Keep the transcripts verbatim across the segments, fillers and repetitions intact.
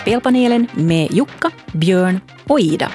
Spelpanelen med Jukka, Björn och Ida.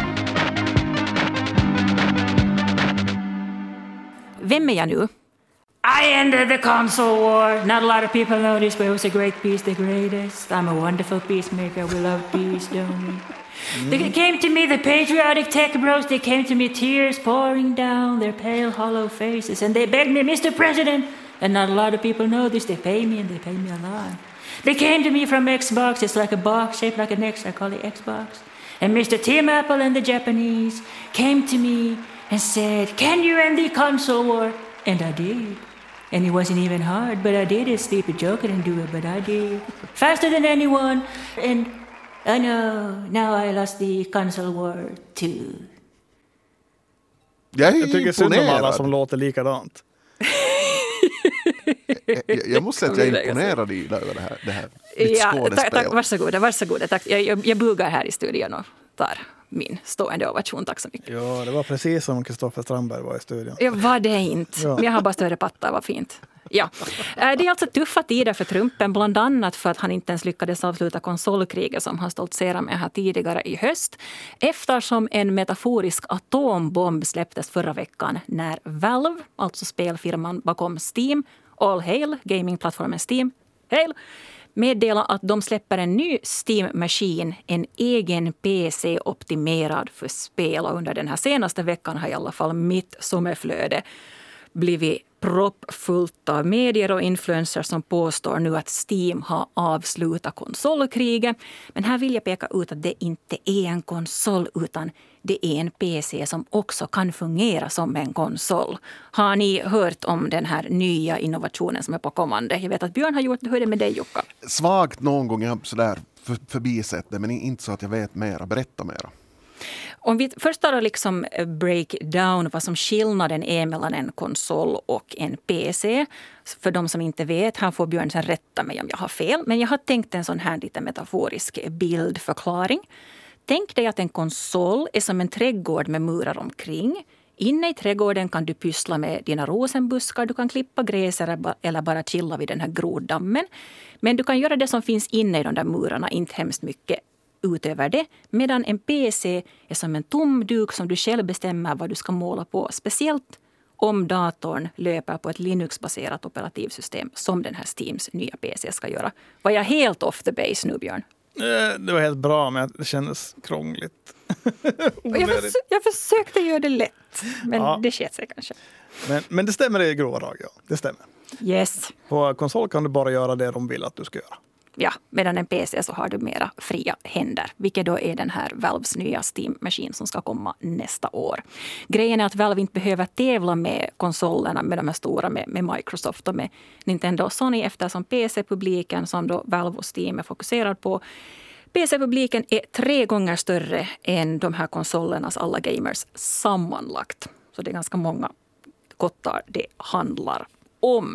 Vem är jag nu? I ended the console war. Not a lot of people know this, but it was a great peace, the greatest. I'm a wonderful peacemaker. We love peace, don't we? Mm. They came to me, the patriotic tech bros, they came to me, tears pouring down their pale, hollow faces, and they begged me, Mister President, and not a lot of people know this, they pay me, and they pay me a lot. They came to me from Xbox, it's like a box shaped like an X, I call it Xbox. And Mister Tim Apple and the Japanese came to me and said, can you end the console war? And I did. And it wasn't even hard, but I did it. Stupid joke, I didn't do it, but I did. Faster than anyone, and I know, now I lost the console war too. Jag, är jag tycker synd om alla som låter likadant. jag, jag måste säga att jag är imponerad i över det här, det här ja, tack, tack, varsågoda, varsågoda. Tack. Jag, jag, jag bugar här i studion och tar min stående ovation. Tack så mycket. Ja, det var precis som Kristoffer Strandberg var i studion. Ja, var det inte. Ja. Men jag har bara större pattar, vad fint. Ja. Det är alltså tuffa tider för Trumpen, bland annat för att han inte ens lyckades avsluta konsolkriget som han stoltserade med här tidigare i höst. Eftersom en metaforisk atombomb släpptes förra veckan när Valve, alltså spelfirman bakom Steam, All Hail, gamingplattformen Steam, Hail, meddela att de släpper en ny Steam Machine, en egen P C optimerad för spel. Och under den här senaste veckan har i alla fall mitt sommarflöde blivit proppfullt av medier och influencers som påstår nu att Steam har avslutat konsolkriget. Men här vill jag peka ut att det inte är en konsol utan det är en P C som också kan fungera som en konsol. Har ni hört om den här nya innovationen som är på kommande? Jag vet att Björn har gjort det. Hur är det med dig, Jukka? Svagt någon gång, jag sådär för, förbisett det, men inte så att jag vet mera. Berätta mera. Om vi först tar liksom break down vad som skillnaden är mellan en konsol och en P C. För de som inte vet, här får Björn sen rätta mig om jag har fel. Men jag har tänkt en sån här lite metaforisk bildförklaring. Tänk dig att en konsol är som en trädgård med murar omkring. Inne i trädgården kan du pyssla med dina rosenbuskar, du kan klippa gräs eller bara chilla vid den här groddammen. Men du kan göra det som finns inne i de där murarna, inte hemskt mycket utöver det. Medan en P C är som en tom duk som du själv bestämmer vad du ska måla på. Speciellt om datorn löper på ett Linux-baserat operativsystem som den här Steams nya P C ska göra. Var jag helt off the base nu, Björn? Det var helt bra, men det kändes krångligt. jag, förs- jag försökte göra det lätt, men ja. Det sket sig kanske. Men, men det stämmer i grova drag, ja. Det stämmer. Yes. På konsol kan du bara göra det de vill att du ska göra. Ja, medan en P C så har du mera fria händer. Vilket då är den här Valves nya Steam Machine som ska komma nästa år. Grejen är att Valve inte behöver tävla med konsolerna med de här stora, med, med Microsoft och med Nintendo och Sony, eftersom P C-publiken som då Valve och Steam är fokuserad på, P C-publiken är tre gånger större än de här konsolernas alla gamers sammanlagt. Så det är ganska många kottar det handlar om.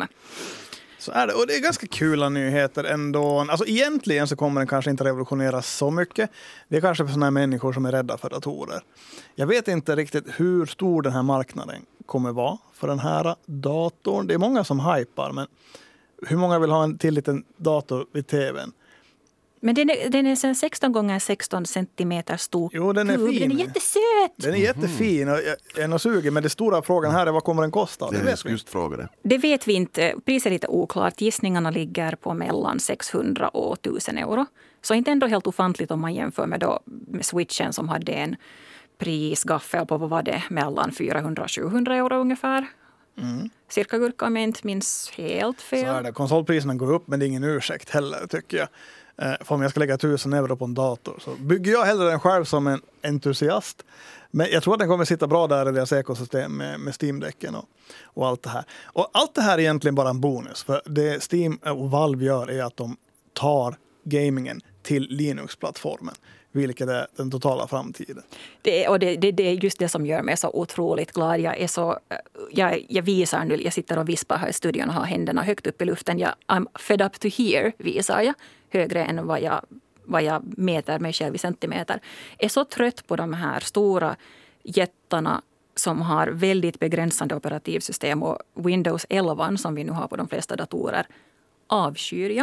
Så är det. Och det är ganska kul nyheter ändå. Alltså egentligen så kommer den kanske inte revolutionera så mycket. Det är kanske för sådana här människor som är rädda för datorer. Jag vet inte riktigt hur stor den här marknaden kommer vara för den här datorn. Det är många som hypar, men hur många vill ha en till liten dator vid tvn? Men den är, den är sen sexton gånger sexton centimeter stor. Jo, den är fin. Den är jättesöt. Den är jättefin och en och sugen, men det stora frågan här är vad kommer den kosta? Det, det vet vi just frågan. Det vet vi inte. Priset är lite oklart. Gissningarna ligger på mellan sexhundra och tusen euro. Så inte ändå helt ofantligt om man jämför med, då, med Switchen som hade en prisgaffel på, vad var det, mellan fyrahundra och sjuhundra euro ungefär. Mm. Cirka gurka, om jag inte minns helt fel. Så är det. Konsolpriserna går upp, men det är ingen ursäkt heller, tycker jag. För om jag ska lägga tusen euro på en dator så bygger jag hellre den själv som en entusiast. Men jag tror att den kommer sitta bra där i deras ekosystem med, med Steam-däcken och, och allt det här. Och allt det här är egentligen bara en bonus. För det Steam och Valve gör är att de tar gamingen till Linux-plattformen. Vilket är den totala framtiden. Det, och det, det, det är just det som gör mig så otroligt glad. Jag, är så, jag, jag visar nu, jag sitter och vispar här i studion och har händerna högt upp i luften. Jag, I'm fed up to here, visar jag. Högre än vad jag, vad jag mäter mig själv i centimeter. Jag är så trött på de här stora jättarna som har väldigt begränsande operativsystem. Och Windows elva som vi nu har på de flesta datorer avskyr jag.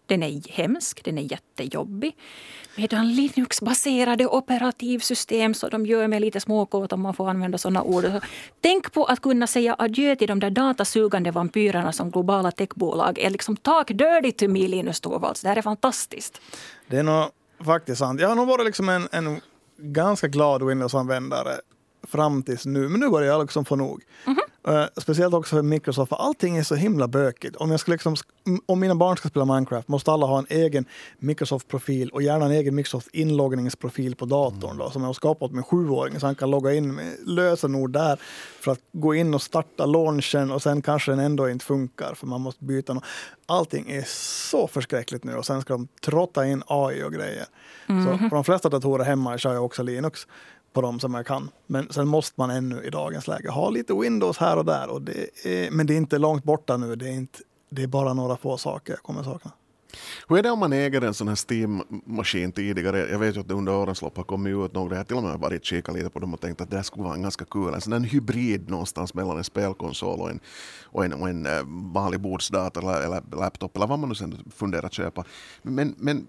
Den är hemsk, den är jättejobbig. Medan Linux-baserade operativsystem, så de gör mig lite småkåt om man får använda sådana ord. Tänk på att kunna säga adjö till de där datasugande vampyrerna som globala techbolag är liksom talk dirty to me, Linus Torvalds. Det här är fantastiskt. Det är nog faktiskt sant. Jag har nog varit liksom en, en ganska glad Windows-användare fram tills nu. Men nu börjar jag liksom få nog. Mm-hmm. Uh, speciellt också för Microsoft, för allting är så himla bökigt. Om, jag ska liksom, om mina barn ska spela Minecraft måste alla ha en egen Microsoft-profil och gärna en egen Microsoft-inloggningsprofil på datorn mm. då, som jag har skapat med sjuåring, så han kan logga in med lösenord där för att gå in och starta launchen, och sen kanske den ändå inte funkar för man måste byta något. Allting är så förskräckligt nu, och sen ska de trotta in A I och grejer. Mm. Så på de flesta datorer hemma kör jag också Linux på dem som jag kan. Men sen måste man ännu i dagens läge ha lite Windows här och där. Och det är, men det är inte långt borta nu. Det är, inte, det är bara några få saker jag kommer sakna. Hur är det om man äger en sån här Steam-maskin tidigare? Jag vet ju att det under årens lopp har kommit ut några. Jag har till och med varit kika lite på dem och tänkt att det här skulle vara en ganska kul. En sån här hybrid någonstans mellan en spelkonsol och en, och en, och en vanlig bordsdator eller, eller laptop eller vad man nu sen funderar att köpa. Men, men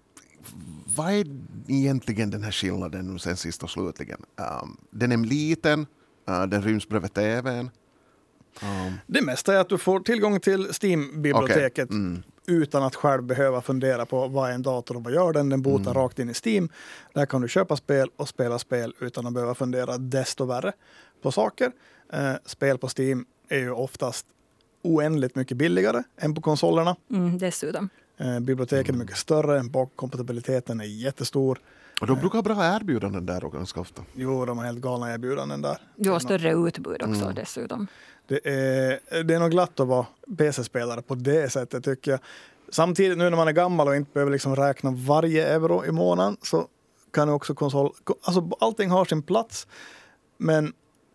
vad är egentligen den här skillnaden nu sen sist och slutligen? Um, den är liten, uh, den ryms bredvid tvn. Um. Det mesta är att du får tillgång till Steam-biblioteket okay. mm. utan att själv behöva fundera på vad är en dator och vad gör den. Den botar mm. rakt in i Steam. Där kan du köpa spel och spela spel utan att behöva fundera desto värre på saker. Uh, spel på Steam är ju oftast oändligt mycket billigare än på konsolerna. Mm, dessutom. Eh, biblioteket är mycket större, bakkompatibiliteten är jättestor. Och de brukar ha bra erbjudanden där och ganska ofta. Jo, de har helt galna erbjudanden där. Jo, större utbud också mm. dessutom. Det är, det är nog glatt att vara P C-spelare på det sättet tycker jag. Samtidigt nu när man är gammal och inte behöver liksom räkna varje euro i månaden så kan ju också konsol... Alltså allting har sin plats, men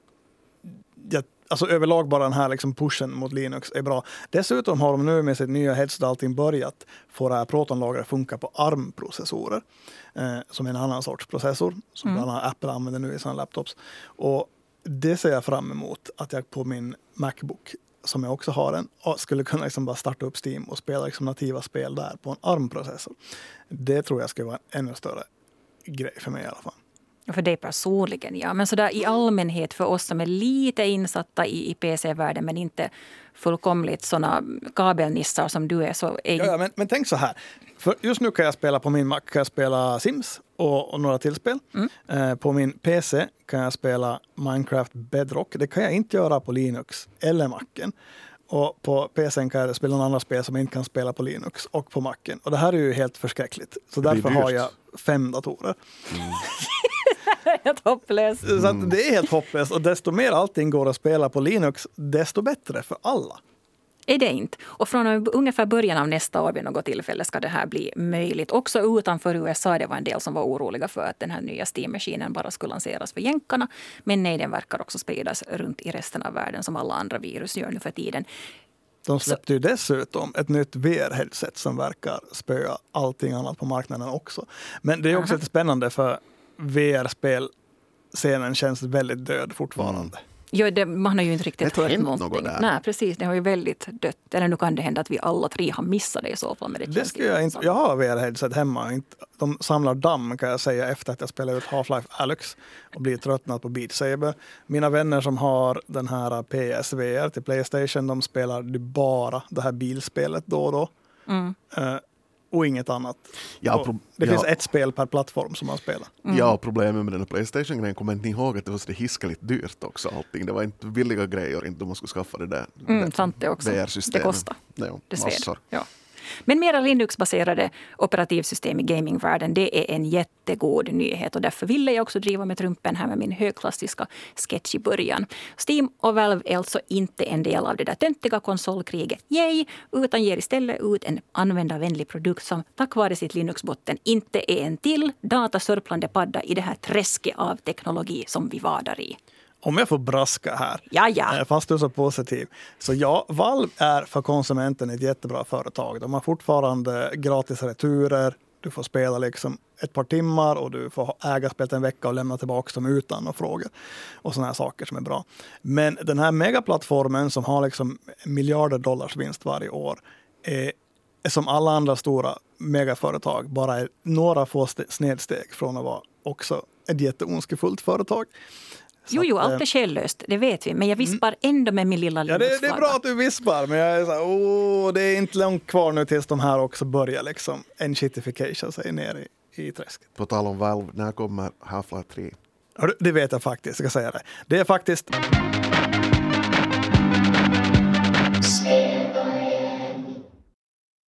jag Alltså överlag bara den här liksom pushen mot Linux är bra. Dessutom har de nu med sitt nya headset allting börjat få det här Proton-lagret funka på A R M-processorer. Eh, som är en annan sorts processor som mm. bland annat Apple använder nu i sina laptops. Och det ser jag fram emot att jag på min MacBook, som jag också har en, skulle kunna liksom bara starta upp Steam och spela liksom nativa spel där på en A R M-processor. Det tror jag ska vara en ännu större grej för mig i alla fall. För dig personligen, ja. Men sådär i allmänhet för oss som är lite insatta i, i P C-världen men inte fullkomligt sådana kabelnissar som du är. Så är... Ja, ja, men, men tänk så här. För just nu kan jag spela på min Mac kan jag spela Sims och, och några till spel. Mm. Eh, på min P C kan jag spela Minecraft Bedrock. Det kan jag inte göra på Linux eller Macen. Och på P C:n kan jag spela några andra spel som jag inte kan spela på Linux och på Macen. Och det här är ju helt förskräckligt. Så därför har jag fem datorer. Mm. Helt hopplöst. Så att det är helt hopplöst. Och desto mer allting går att spela på Linux, desto bättre för alla. Är det inte? Och från ungefär början av nästa år vid något tillfälle ska det här bli möjligt. Också utanför U S A, det var en del som var oroliga för att den här nya Steam-maskinen bara skulle lanseras för jänkarna. Men nej, den verkar också spridas runt i resten av världen som alla andra virus gör nu för tiden. De släppte ju dessutom ett nytt V R-headset som verkar spöa allting annat på marknaden också. Men det är också Aha. lite spännande för V R-spel-scenen känns väldigt död fortfarande. Mm. Jo, det, man har ju inte riktigt det hört någonting. Nej, precis. Det har ju väldigt dött. Eller nu kan det hända att vi alla tre har missat det i så fall. Men det det ska jag, inte, jag har V R-headset hemma. De samlar damm kan jag säga efter att jag spelar ut Half-Life Alyx och blir tröttnad på Beat Saber. Mina vänner som har den här P S V R till PlayStation, de spelar bara det här bilspelet då och då. Mm. Uh, och inget annat. Ja, pro- det ja. finns ett spel per plattform som man spelar. Mm. Ja, problemet med den här PlayStation-grejen kommer inte ihåg att det var så det hiskeligt dyrt också. Allting. Det var inte billiga grejer, inte om man skulle skaffa det där mm, det, sant det också. V R-systemet. Det kostar. Ja, det massor. Ja. Men mera Linux-baserade operativsystem i gamingvärlden, det är en jättegod nyhet och därför ville jag också driva med trumpen här med min högklassiska sketch i början. Steam och Valve är alltså inte en del av det där töntiga konsolkriget, yay, utan ger istället ut en användarvänlig produkt som tack vare sitt Linux-botten inte är en till datasörplande padda i det här träsket av teknologi som vi vadar i. Om jag får braska här, ja, ja. fast du är så positiv. Så ja, Valve är för konsumenten ett jättebra företag. De har fortfarande gratis returer. Du får spela liksom ett par timmar och du får äga spelet en vecka och lämna tillbaka dem utan och frågor. Och sådana här saker som är bra. Men den här megaplattformen som har liksom miljarder dollars vinst varje år är som alla andra stora megaföretag bara är några få snedsteg från att vara också ett jätteondskefullt företag. Så jo, jo, att, allt är själlöst, det vet vi. Men jag vispar ändå med min lilla Linux-flagga. Ja, det, det är bra att du vispar, men jag är så här, åh, det är inte långt kvar nu tills de här också börjar liksom en shitification sig ner i, i träsket. På tal om Valve, när kommer Half-Life tre? Det vet jag faktiskt, jag ska säga det. Det är faktiskt...